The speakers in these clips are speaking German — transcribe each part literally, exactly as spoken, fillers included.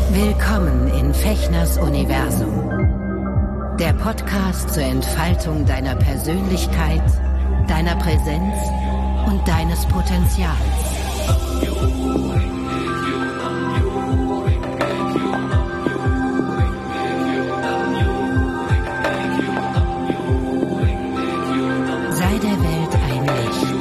Willkommen in Fechners Universum. Der Podcast zur Entfaltung deiner Persönlichkeit, deiner Präsenz und deines Potenzials. Sei der Welt ein Licht.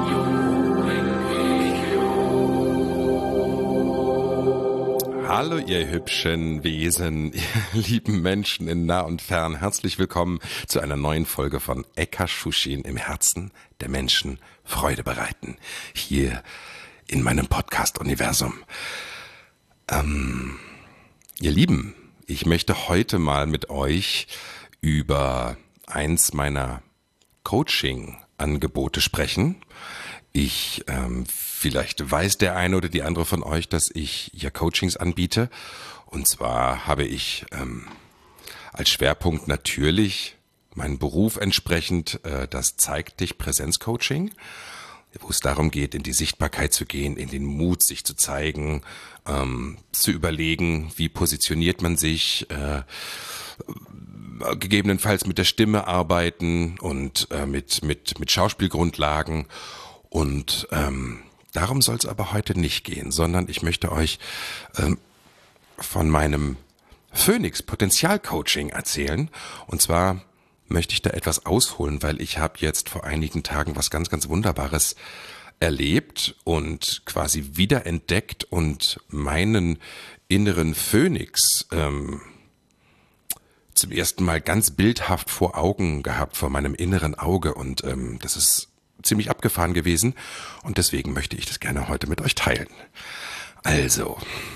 Hallo ihr hübschen Wesen, ihr lieben Menschen in nah und fern. Herzlich willkommen zu einer neuen Folge von Ekashushin im Herzen der Menschen Freude bereiten. Hier in meinem Podcast-Universum. Ähm, ihr Lieben, ich möchte heute mal mit euch über eins meiner Coaching-Angebote sprechen. Ich, ähm, vielleicht weiß der eine oder die andere von euch, dass ich ja Coachings anbiete. Und zwar habe ich ähm, als Schwerpunkt natürlich meinen Beruf entsprechend äh, das Zeig dich Präsenz-Coaching, wo es darum geht, in die Sichtbarkeit zu gehen, in den Mut, sich zu zeigen, ähm, zu überlegen, wie positioniert man sich, äh, gegebenenfalls mit der Stimme arbeiten und äh, mit mit mit Schauspielgrundlagen. Und ähm, darum soll es aber heute nicht gehen, sondern ich möchte euch ähm, von meinem Phoenix Potenzial-Coaching erzählen. Und zwar möchte ich da etwas ausholen, weil ich habe jetzt vor einigen Tagen was ganz, ganz Wunderbares erlebt und quasi wiederentdeckt und meinen inneren Phönix ähm, zum ersten Mal ganz bildhaft vor Augen gehabt, vor meinem inneren Auge. Und ähm, das ist ziemlich abgefahren gewesen und deswegen möchte ich das gerne heute mit euch teilen. Also,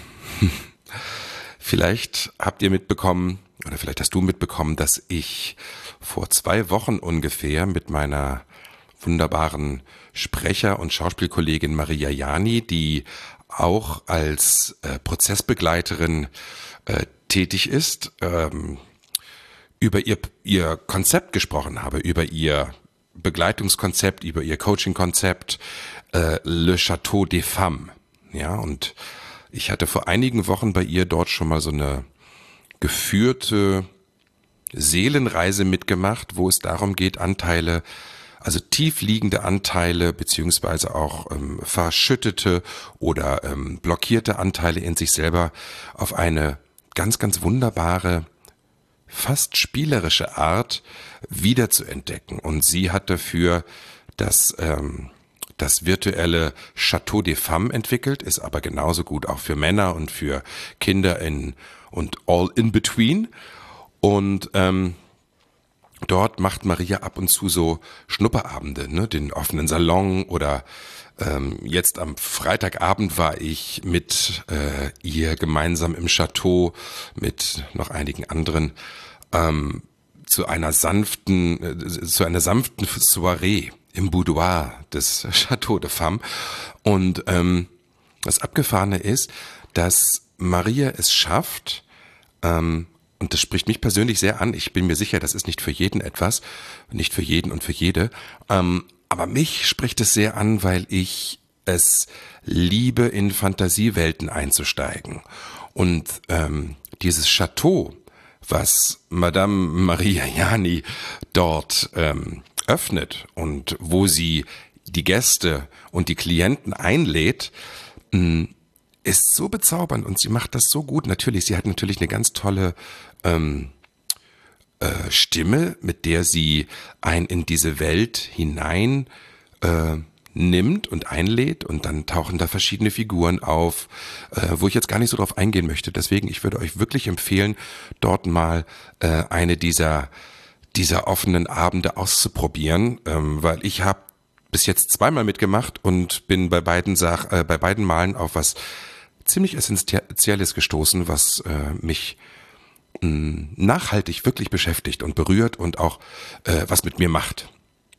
vielleicht habt ihr mitbekommen oder vielleicht hast du mitbekommen, dass ich vor zwei Wochen ungefähr mit meiner wunderbaren Sprecher- und Schauspielkollegin Maria Jani, die auch als äh, Prozessbegleiterin äh, tätig ist, ähm, über ihr, ihr Konzept gesprochen habe, über ihr Begleitungskonzept, über ihr Coaching-Konzept, äh, Le Château des Femmes. Ja, und ich hatte vor einigen Wochen bei ihr dort schon mal so eine geführte Seelenreise mitgemacht, wo es darum geht, Anteile, also tief liegende Anteile, beziehungsweise auch ähm, verschüttete oder ähm, blockierte Anteile in sich selber auf eine ganz, ganz wunderbare, fast spielerische Art wieder zu entdecken. Und sie hat dafür das, ähm, das virtuelle Château des Femmes entwickelt, ist aber genauso gut auch für Männer und für Kinder in, und all in between. Und ähm, dort macht Maria ab und zu so Schnupperabende, ne, den offenen Salon oder ähm, jetzt am Freitagabend war ich mit äh, ihr gemeinsam im Chateau mit noch einigen anderen ähm, zu einer sanften, äh, zu einer sanften Soiree im Boudoir des Château des Femmes. Und ähm, das Abgefahrene ist, dass Maria es schafft, ähm, und das spricht mich persönlich sehr an. Ich bin mir sicher, das ist nicht für jeden etwas, nicht für jeden und für jede. Ähm, aber mich spricht es sehr an, weil ich es liebe, in Fantasiewelten einzusteigen. Und ähm, dieses Chateau, was Madame Maria Jani dort ähm, öffnet und wo sie die Gäste und die Klienten einlädt, mh, ist so bezaubernd und sie macht das so gut. Natürlich, sie hat natürlich eine ganz tolle ähm, äh, Stimme, mit der sie einen in diese Welt hinein äh, nimmt und einlädt und dann tauchen da verschiedene Figuren auf, äh, wo ich jetzt gar nicht so drauf eingehen möchte. Deswegen, ich würde euch wirklich empfehlen, dort mal äh, eine dieser dieser offenen Abende auszuprobieren, ähm, weil ich habe bis jetzt zweimal mitgemacht und bin bei beiden Sach äh, bei beiden Malen auf was ziemlich Essentielles gestoßen, was äh, mich mh, nachhaltig wirklich beschäftigt und berührt und auch äh, was mit mir macht.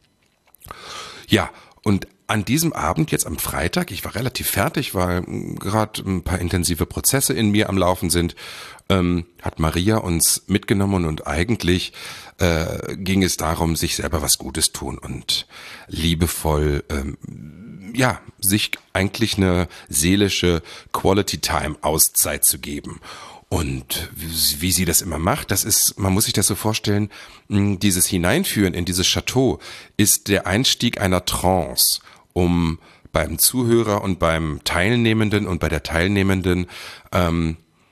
Ja, und an diesem Abend, jetzt am Freitag, ich war relativ fertig, weil gerade ein paar intensive Prozesse in mir am Laufen sind, ähm, hat Maria uns mitgenommen und eigentlich äh, ging es darum, sich selber was Gutes tun und liebevoll ähm, ja, sich eigentlich eine seelische Quality Time Auszeit zu geben. Und wie sie das immer macht, das ist, man muss sich das so vorstellen, dieses Hineinführen in dieses Chateau ist der Einstieg einer Trance, um beim Zuhörer und beim Teilnehmenden und bei der Teilnehmenden ähm,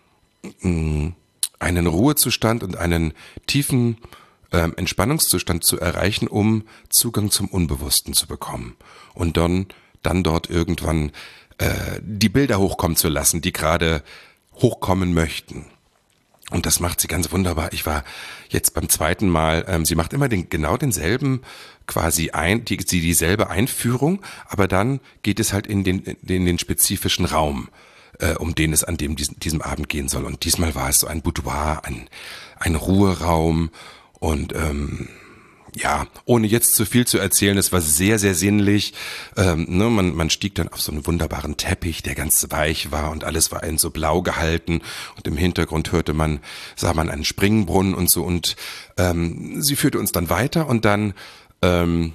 einen Ruhezustand und einen tiefen ähm, Entspannungszustand zu erreichen, um Zugang zum Unbewussten zu bekommen. Und dann, dann dort irgendwann äh, die Bilder hochkommen zu lassen, die gerade hochkommen möchten. Und das macht sie ganz wunderbar. Ich war jetzt beim zweiten Mal, ähm, sie macht immer den, genau denselben, quasi ein, die, die, dieselbe Einführung, aber dann geht es halt in den, in den spezifischen Raum, äh, um den es an dem, diesem, diesem Abend gehen soll. Und diesmal war es so ein Boudoir, ein, ein Ruheraum und, ähm, ja, ohne jetzt zu viel zu erzählen, es war sehr, sehr sinnlich. Ähm, ne, man, man stieg dann auf so einen wunderbaren Teppich, der ganz weich war und alles war in so blau gehalten und im Hintergrund hörte man, sah man einen Springbrunnen und so und ähm, sie führte uns dann weiter und dann ähm,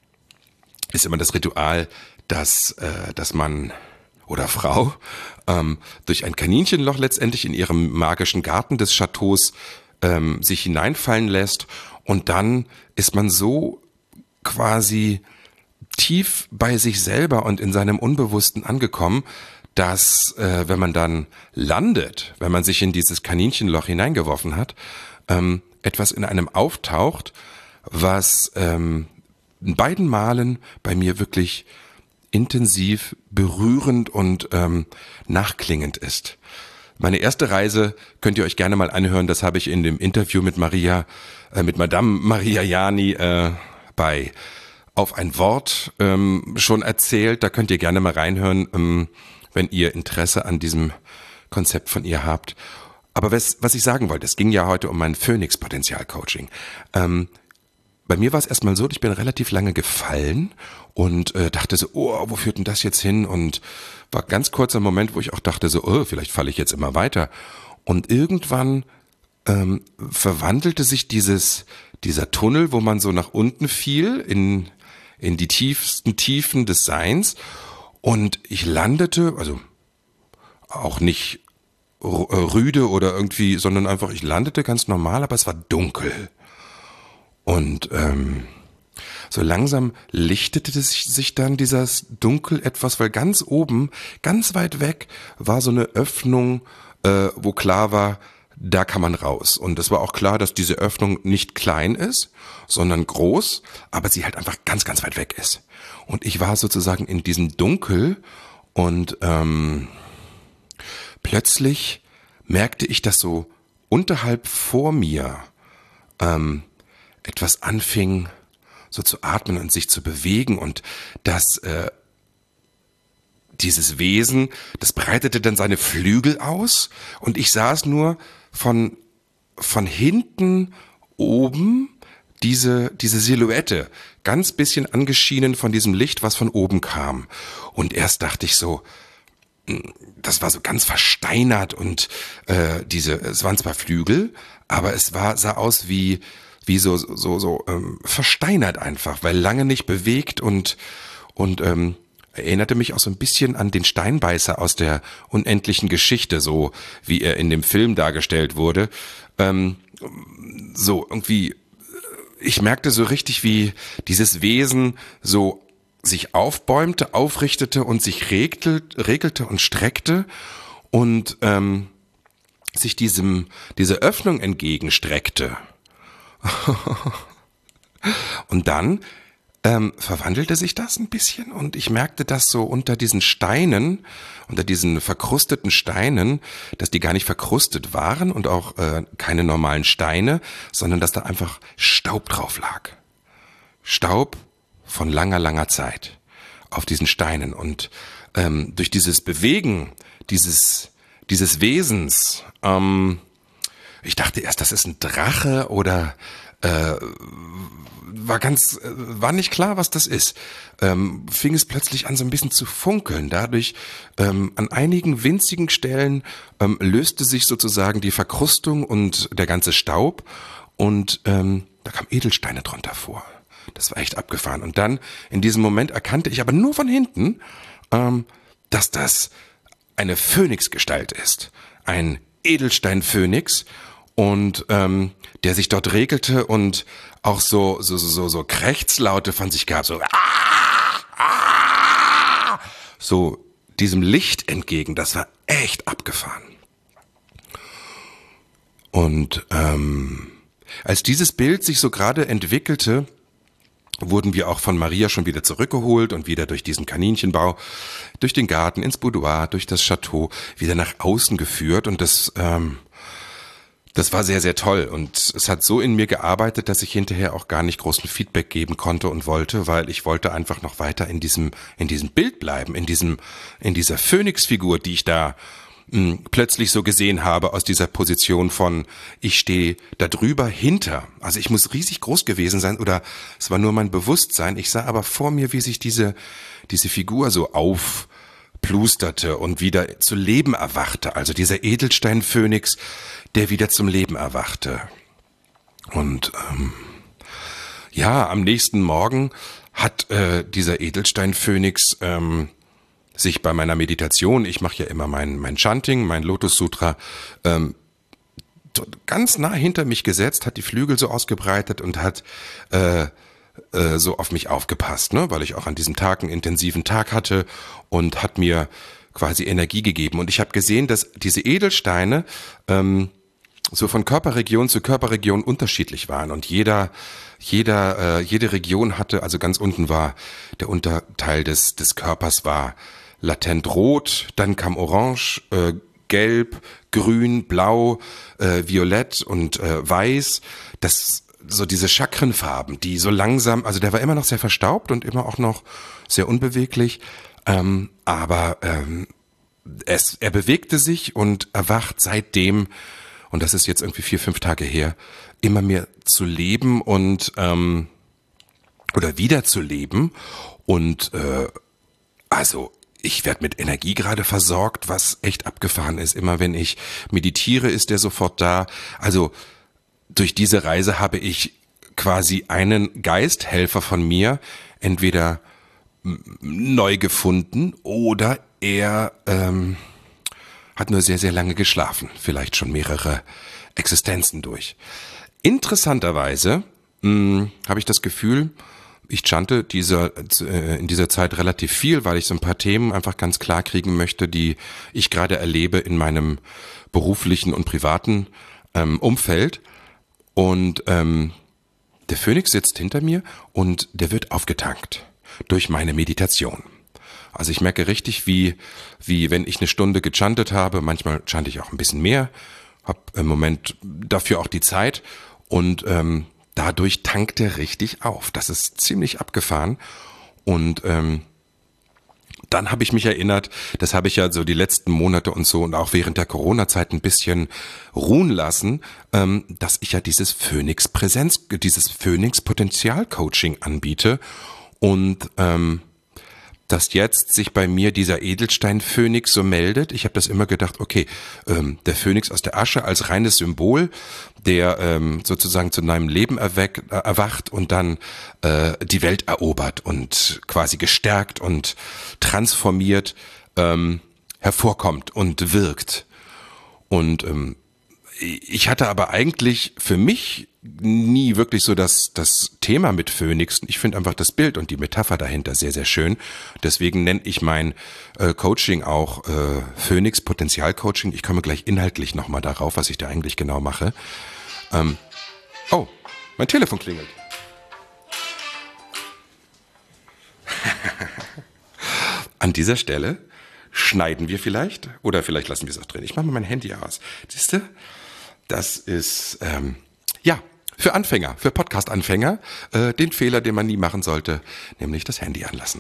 ist immer das Ritual, dass, äh, dass man oder Frau ähm, durch ein Kaninchenloch letztendlich in ihrem magischen Garten des Chateaus ähm, sich hineinfallen lässt. Und dann ist man so quasi tief bei sich selber und in seinem Unbewussten angekommen, dass äh, wenn man dann landet, wenn man sich in dieses Kaninchenloch hineingeworfen hat, ähm, etwas in einem auftaucht, was ähm, in beiden Malen bei mir wirklich intensiv, berührend und ähm, nachklingend ist. Meine erste Reise könnt ihr euch gerne mal anhören, das habe ich in dem Interview mit Maria, äh, mit Madame Maria Jani äh, bei Auf ein Wort ähm, schon erzählt. Da könnt ihr gerne mal reinhören, ähm, wenn ihr Interesse an diesem Konzept von ihr habt. Aber was, was ich sagen wollte, es ging ja heute um mein Phoenix-Potenzial-Coaching. Ähm, bei mir war es erstmal so, ich bin relativ lange gefallen und äh, dachte so, oh, wo führt denn das jetzt hin? Und war ganz kurzer Moment, wo ich auch dachte so, oh, vielleicht falle ich jetzt immer weiter. Und irgendwann ähm, verwandelte sich dieses dieser Tunnel, wo man so nach unten fiel, in in die tiefsten Tiefen des Seins. Und ich landete, also auch nicht rüde oder irgendwie, sondern einfach, ich landete ganz normal, aber es war dunkel. Und ähm, so langsam lichtete sich dann dieses Dunkel etwas, weil ganz oben, ganz weit weg, war so eine Öffnung, äh, wo klar war, da kann man raus. Und es war auch klar, dass diese Öffnung nicht klein ist, sondern groß, aber sie halt einfach ganz, ganz weit weg ist. Und ich war sozusagen in diesem Dunkel und ähm, plötzlich merkte ich, dass so unterhalb vor mir ähm, etwas anfing, so zu atmen und sich zu bewegen und das äh, dieses Wesen, das breitete dann seine Flügel aus und ich sah es nur von von hinten oben, diese diese Silhouette, ganz bisschen angeschienen von diesem Licht, was von oben kam. Und erst dachte ich so, das war so ganz versteinert und äh, diese, es waren zwar Flügel, aber es war sah aus wie wie so so so ähm, versteinert einfach, weil lange nicht bewegt und und ähm, erinnerte mich auch so ein bisschen an den Steinbeißer aus der unendlichen Geschichte, so wie er in dem Film dargestellt wurde. Ähm, so irgendwie, ich merkte so richtig, wie dieses Wesen so sich aufbäumte, aufrichtete und sich regte, regelte und streckte und ähm, sich diesem diese Öffnung entgegenstreckte. Und dann ähm, verwandelte sich das ein bisschen und ich merkte, dass so unter diesen Steinen, unter diesen verkrusteten Steinen, dass die gar nicht verkrustet waren und auch äh, keine normalen Steine, sondern dass da einfach Staub drauf lag. Staub von langer, langer Zeit auf diesen Steinen und ähm, durch dieses Bewegen dieses dieses Wesens, ähm, ich dachte erst, das ist ein Drache oder äh, war ganz, äh, war nicht klar, was das ist. Ähm, fing es plötzlich an, so ein bisschen zu funkeln. Dadurch ähm, an einigen winzigen Stellen ähm, löste sich sozusagen die Verkrustung und der ganze Staub und ähm, da kamen Edelsteine drunter vor. das war echt abgefahren. Und dann in diesem Moment erkannte ich aber nur von hinten, ähm, dass das eine Phönixgestalt ist. Ein Edelstein-Phönix und ähm, der sich dort regelte und auch so so so so Krächzlaute von sich gab, so ah, ah, so diesem Licht entgegen. Das war echt abgefahren. Und ähm, als dieses Bild sich so gerade entwickelte, wurden wir auch von Maria schon wieder zurückgeholt und wieder durch diesen Kaninchenbau, durch den Garten, ins Boudoir, durch das Chateau, wieder nach außen geführt. Und das, ähm, das war sehr, sehr toll. Und es hat so in mir gearbeitet, dass ich hinterher auch gar nicht großen Feedback geben konnte und wollte, weil ich wollte einfach noch weiter in diesem, in diesem Bild bleiben, in diesem, in dieser Phönixfigur, die ich da plötzlich so gesehen habe aus dieser Position von ich stehe da drüber hinter. Also ich muss riesig groß gewesen sein oder es war nur mein Bewusstsein. Ich sah aber vor mir, wie sich diese diese Figur so aufplusterte und wieder zu Leben erwachte. Also dieser Edelstein-Phönix, der wieder zum Leben erwachte. Und ähm, ja, am nächsten Morgen hat äh, dieser Edelstein-Phönix ähm, sich bei meiner Meditation, ich mache ja immer mein mein Chanting, mein Lotus Sutra, ähm, ganz nah hinter mich gesetzt, hat die Flügel so ausgebreitet und hat äh, äh, so auf mich aufgepasst, ne, weil ich auch an diesem Tag einen intensiven Tag hatte und hat mir quasi Energie gegeben. Und ich habe gesehen, dass diese Edelsteine ähm, so von Körperregion zu Körperregion unterschiedlich waren und jeder jeder äh, jede Region hatte, also ganz unten war der Unterteil des des Körpers war latent rot, dann kam orange, äh, gelb, grün, blau, äh, violett und äh, weiß. Das so diese Chakrenfarben, die so langsam, also der war immer noch sehr verstaubt und immer auch noch sehr unbeweglich, ähm, aber ähm, es, er bewegte sich und erwacht seitdem, und das ist jetzt irgendwie vier, fünf Tage her, immer mehr zu leben und ähm, oder wieder zu leben und äh, also ich werde mit Energie gerade versorgt, was echt abgefahren ist. Immer wenn ich meditiere, ist der sofort da. Also durch diese Reise habe ich quasi einen Geisthelfer von mir entweder neu gefunden oder er ähm, hat nur sehr, sehr lange geschlafen. Vielleicht schon mehrere Existenzen durch. Interessanterweise mh, habe ich das Gefühl, ich chante dieser, äh, in dieser Zeit relativ viel, weil ich so ein paar Themen einfach ganz klar kriegen möchte, die ich gerade erlebe in meinem beruflichen und privaten ähm, Umfeld. Und ähm, der Phönix sitzt hinter mir und der wird aufgetankt durch meine Meditation. Also ich merke richtig, wie, wie wenn ich eine Stunde gechantet habe, manchmal chante ich auch ein bisschen mehr, habe im Moment dafür auch die Zeit und ähm, dadurch tankt er richtig auf. Das ist ziemlich abgefahren. Und ähm, dann habe ich mich erinnert, das habe ich ja so die letzten Monate und so und auch während der Corona-Zeit ein bisschen ruhen lassen, ähm, dass ich ja dieses Phönix-Präsenz, dieses Phönix-Potenzial-Coaching anbiete und ähm, dass jetzt sich bei mir dieser Edelstein-Phönix so meldet. Ich habe das immer gedacht, okay, ähm, der Phönix aus der Asche als reines Symbol, der ähm, sozusagen zu neuem Leben erweck, äh, erwacht und dann äh, die Welt erobert und quasi gestärkt und transformiert ähm, hervorkommt und wirkt. Und ähm, ich hatte aber eigentlich für mich nie wirklich so das, das Thema mit Phönix. Ich finde einfach das Bild und die Metapher dahinter sehr, sehr schön. Deswegen nenne ich mein äh, Coaching auch äh, Phönix Potenzial Coaching. Ich komme gleich inhaltlich nochmal darauf, was ich da eigentlich genau mache. Ähm, oh, mein Telefon klingelt. An dieser Stelle schneiden wir vielleicht oder vielleicht lassen wir es auch drin. Ich mache mal mein Handy aus. Siehst du? Das ist, ähm, ja, für Anfänger, für Podcast-Anfänger, äh, den Fehler, den man nie machen sollte, nämlich das Handy anlassen.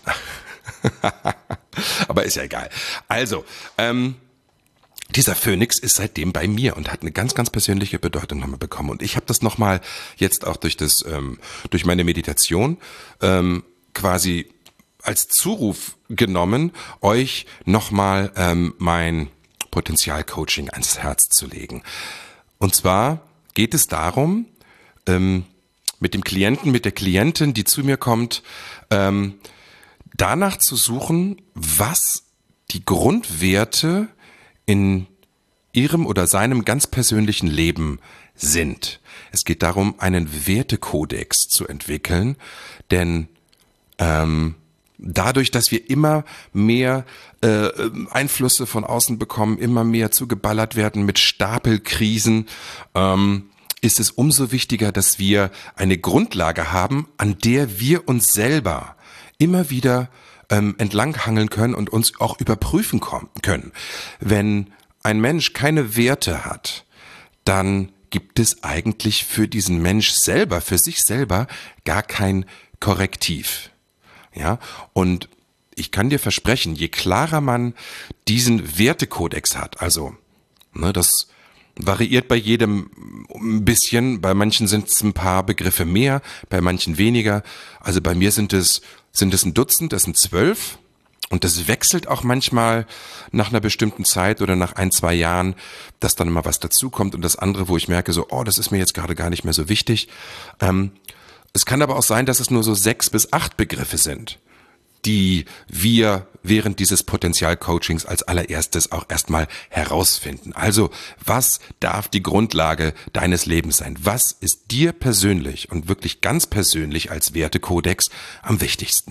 Aber ist ja egal. Also, ähm, dieser Phönix ist seitdem bei mir und hat eine ganz, ganz persönliche Bedeutung nochmal bekommen. Und ich habe das nochmal jetzt auch durch das, ähm, durch meine Meditation ähm, quasi als Zuruf genommen, euch nochmal ähm, mein Potenzial-Coaching ans Herz zu legen. Und zwar geht es darum, ähm, mit dem Klienten, mit der Klientin, die zu mir kommt, ähm, danach zu suchen, was die Grundwerte in ihrem oder seinem ganz persönlichen Leben sind. Es geht darum, einen Wertekodex zu entwickeln, denn ähm, dadurch, dass wir immer mehr äh, Einflüsse von außen bekommen, immer mehr zugeballert werden mit Stapelkrisen, ähm, ist es umso wichtiger, dass wir eine Grundlage haben, an der wir uns selber immer wieder ähm, entlanghangeln können und uns auch überprüfen kommen, können. Wenn ein Mensch keine Werte hat, dann gibt es eigentlich für diesen Mensch selber, für sich selber gar kein Korrektiv. Ja, und ich kann dir versprechen, je klarer man diesen Wertekodex hat, also ne, das variiert bei jedem ein bisschen, bei manchen sind es ein paar Begriffe mehr, bei manchen weniger, also bei mir sind es sind es ein Dutzend, das sind zwölf und das wechselt auch manchmal nach einer bestimmten Zeit oder nach ein, zwei Jahren, dass dann immer was dazukommt und das andere, wo ich merke so, oh, das ist mir jetzt gerade gar nicht mehr so wichtig. Ähm, es kann aber auch sein, dass es nur so sechs bis acht Begriffe sind, die wir während dieses Potenzialcoachings als allererstes auch erstmal herausfinden. Also, was darf die Grundlage deines Lebens sein? Was ist dir persönlich und wirklich ganz persönlich als Wertekodex am wichtigsten?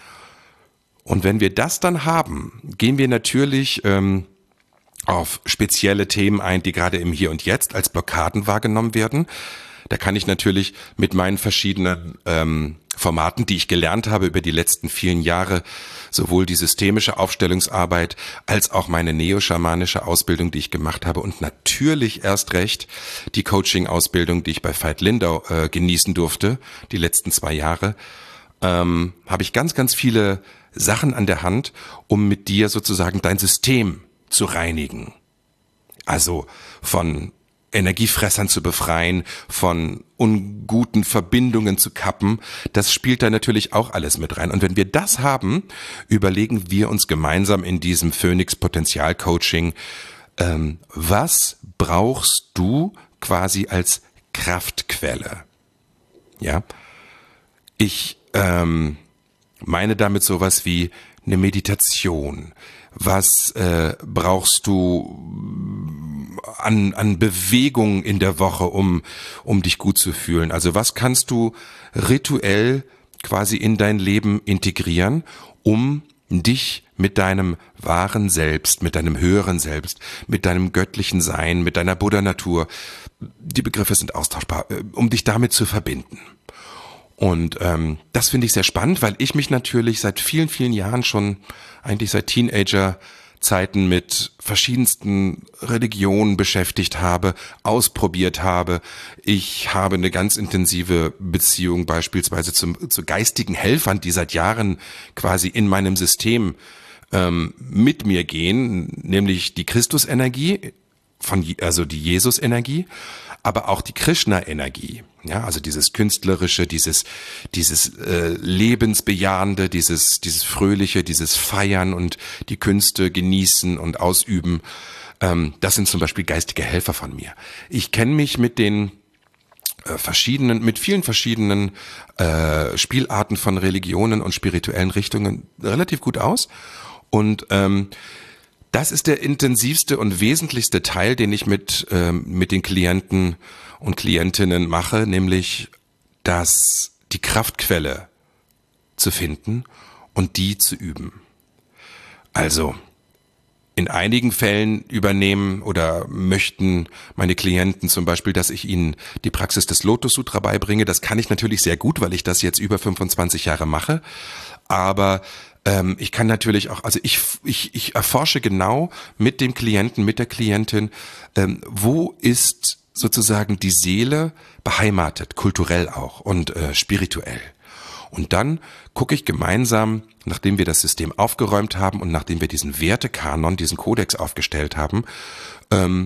Und wenn wir das dann haben, gehen wir natürlich ähm, auf spezielle Themen ein, die gerade im Hier und Jetzt als Blockaden wahrgenommen werden. Da kann ich natürlich mit meinen verschiedenen ähm, Formaten, die ich gelernt habe über die letzten vielen Jahre, sowohl die systemische Aufstellungsarbeit als auch meine neo-schamanische Ausbildung, die ich gemacht habe und natürlich erst recht die Coaching-Ausbildung, die ich bei Veit Lindau äh, genießen durfte, die letzten zwei Jahre, ähm, habe ich ganz, ganz viele Sachen an der Hand, um mit dir sozusagen dein System zu reinigen. Also von Energiefressern zu befreien, von unguten Verbindungen zu kappen, das spielt da natürlich auch alles mit rein. Und wenn wir das haben, überlegen wir uns gemeinsam in diesem Phoenix-Potenzial-Coaching, ähm, was brauchst du quasi als Kraftquelle? Ja, ich ähm, meine damit sowas wie eine Meditation. Was äh, brauchst du an, an Bewegung in der Woche, um, um dich gut zu fühlen? Also was kannst du rituell quasi in dein Leben integrieren, um dich mit deinem wahren Selbst, mit deinem höheren Selbst, mit deinem göttlichen Sein, mit deiner Buddha-Natur, die Begriffe sind austauschbar, um dich damit zu verbinden. Und ähm, das finde ich sehr spannend, weil ich mich natürlich seit vielen, vielen Jahren schon, eigentlich seit Teenager-Zeiten mit verschiedensten Religionen beschäftigt habe, ausprobiert habe. Ich habe eine ganz intensive Beziehung beispielsweise zum, zu geistigen Helfern, die seit Jahren quasi in meinem System ähm, mit mir gehen, nämlich die Christusenergie, von, also die Jesus-Energie, aber auch die Krishna-Energie. Ja, also dieses künstlerische, dieses dieses äh, lebensbejahende, dieses dieses fröhliche, dieses Feiern und die Künste genießen und ausüben. Ähm, das sind zum Beispiel geistige Helfer von mir. Ich kenne mich mit den äh, verschiedenen, mit vielen verschiedenen äh, Spielarten von Religionen und spirituellen Richtungen relativ gut aus. Und ähm, das ist der intensivste und wesentlichste Teil, den ich mit ähm, mit den Klienten und Klientinnen mache, nämlich das die Kraftquelle zu finden und die zu üben. Also in einigen Fällen übernehmen oder möchten meine Klienten zum Beispiel, dass ich ihnen die Praxis des Lotus Sutra beibringe. Das kann ich natürlich sehr gut, weil ich das jetzt über fünfundzwanzig Jahre mache. Aber ähm, ich kann natürlich auch, also ich, ich, ich erforsche genau mit dem Klienten, mit der Klientin, ähm, wo ist sozusagen die Seele beheimatet, kulturell auch und äh, spirituell. Und dann gucke ich gemeinsam, nachdem wir das System aufgeräumt haben und nachdem wir diesen Wertekanon, diesen Kodex aufgestellt haben, ähm,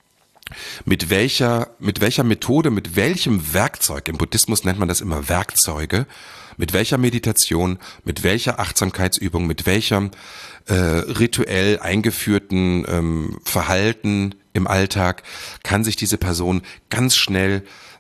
mit welcher, mit welcher Methode, mit welchem Werkzeug, im Buddhismus nennt man das immer Werkzeuge, mit welcher Meditation, mit welcher Achtsamkeitsübung, mit welchem äh, rituell eingeführten ähm, Verhalten im Alltag kann sich diese Person ganz schnell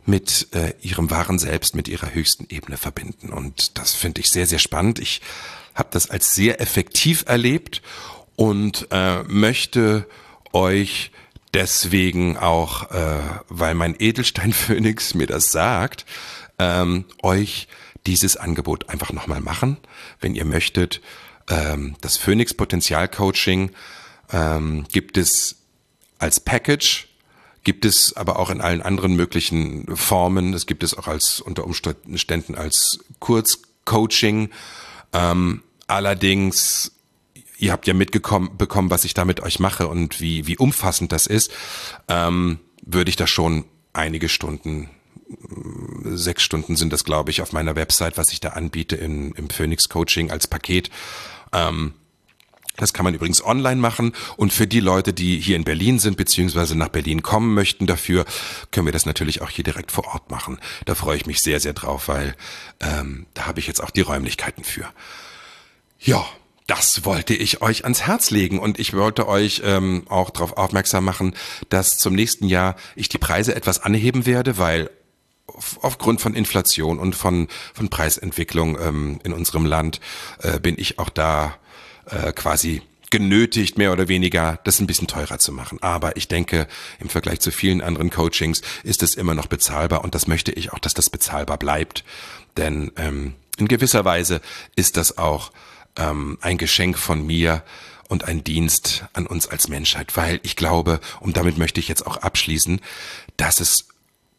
mit äh, ihrem wahren Selbst, mit ihrer höchsten Ebene verbinden. Und das finde ich sehr, sehr spannend. Ich habe das als sehr effektiv erlebt und äh, möchte euch deswegen auch, äh, weil mein Edelstein-Phönix mir das sagt, ähm, euch dieses Angebot einfach nochmal machen, wenn ihr möchtet. Ähm, das Phönix-Potenzial-Coaching ähm, gibt es als Package, gibt es aber auch in allen anderen möglichen Formen. Es gibt es auch als unter Umständen als Kurzcoaching. Ähm, allerdings, ihr habt ja mitbekommen, bekommen, was ich da mit euch mache und wie wie umfassend das ist, ähm, würde ich da schon einige Stunden, sechs Stunden sind das, glaube ich, auf meiner Website, was ich da anbiete in, im Phönix Coaching als Paket. Ähm, Das kann man übrigens online machen und für die Leute, die hier in Berlin sind beziehungsweise nach Berlin kommen möchten dafür, können wir das natürlich auch hier direkt vor Ort machen. Da freue ich mich sehr, sehr drauf, weil ähm, da habe ich jetzt auch die Räumlichkeiten für. Ja, das wollte ich euch ans Herz legen und ich wollte euch ähm, auch darauf aufmerksam machen, dass zum nächsten Jahr ich die Preise etwas anheben werde, weil auf, aufgrund von Inflation und von, von Preisentwicklung ähm, in unserem Land äh, bin ich auch da Äh, quasi genötigt, mehr oder weniger, das ein bisschen teurer zu machen. Aber ich denke, im Vergleich zu vielen anderen Coachings ist es immer noch bezahlbar und das möchte ich auch, dass das bezahlbar bleibt. Denn ähm, in gewisser Weise ist das auch ähm, ein Geschenk von mir und ein Dienst an uns als Menschheit, weil ich glaube, und damit möchte ich jetzt auch abschließen, dass es,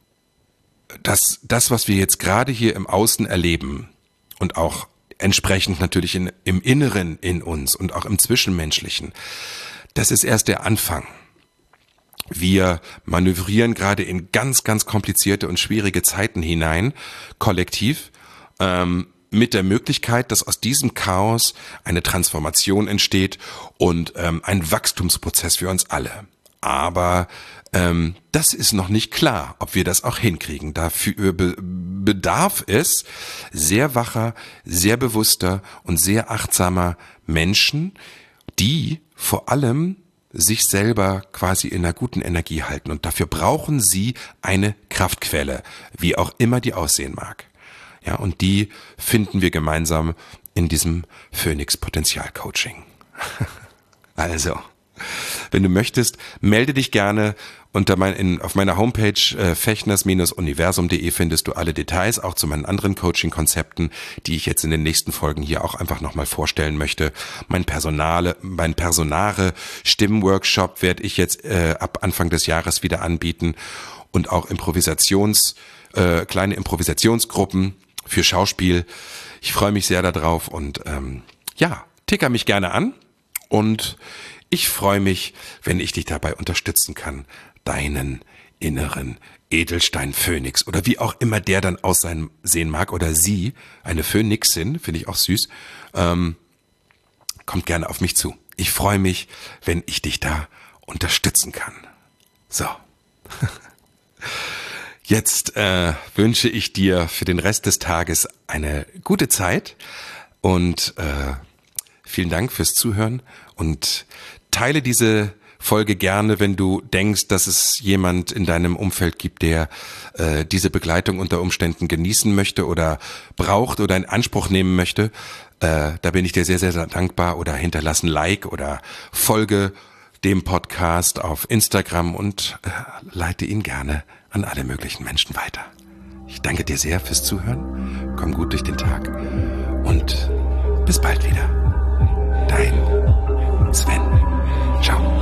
dass das, was wir jetzt gerade hier im Außen erleben und auch entsprechend natürlich in, im Inneren in uns und auch im Zwischenmenschlichen. Das ist erst der Anfang. Wir manövrieren gerade in ganz, ganz komplizierte und schwierige Zeiten hinein, kollektiv, ähm, mit der Möglichkeit, dass aus diesem Chaos eine Transformation entsteht und ähm, ein Wachstumsprozess für uns alle. Aber ähm, das ist noch nicht klar, ob wir das auch hinkriegen. Dafür be- bedarf es sehr wacher, sehr bewusster und sehr achtsamer Menschen, die vor allem sich selber quasi in einer guten Energie halten. Und dafür brauchen sie eine Kraftquelle, wie auch immer die aussehen mag. Ja, und die finden wir gemeinsam in diesem Phönix-Potenzial-Coaching. Also, wenn du möchtest, melde dich gerne unter mein, in, auf meiner Homepage äh, fechners Bindestrich universum punkt de findest du alle Details, auch zu meinen anderen Coaching-Konzepten, die ich jetzt in den nächsten Folgen hier auch einfach nochmal vorstellen möchte. Mein Personale, mein Personare Stimmworkshop werde ich jetzt äh, ab Anfang des Jahres wieder anbieten und auch Improvisations, äh, kleine Improvisationsgruppen für Schauspiel. Ich freue mich sehr darauf und ähm, ja, ticker mich gerne an und ich freue mich, wenn ich dich dabei unterstützen kann, deinen inneren Edelstein-Phönix oder wie auch immer der dann aussehen sehen mag oder sie, eine Phönixin, finde ich auch süß, ähm, kommt gerne auf mich zu. Ich freue mich, wenn ich dich da unterstützen kann. So. Jetzt äh, wünsche ich dir für den Rest des Tages eine gute Zeit und äh, vielen Dank fürs Zuhören und teile diese Folge gerne, wenn du denkst, dass es jemand in deinem Umfeld gibt, der äh, diese Begleitung unter Umständen genießen möchte oder braucht oder in Anspruch nehmen möchte. Äh, da bin ich dir sehr, sehr, sehr dankbar oder hinterlass ein Like oder folge dem Podcast auf Instagram und äh, leite ihn gerne an alle möglichen Menschen weiter. Ich danke dir sehr fürs Zuhören. Komm gut durch den Tag und bis bald wieder. Dein Sven. Ciao.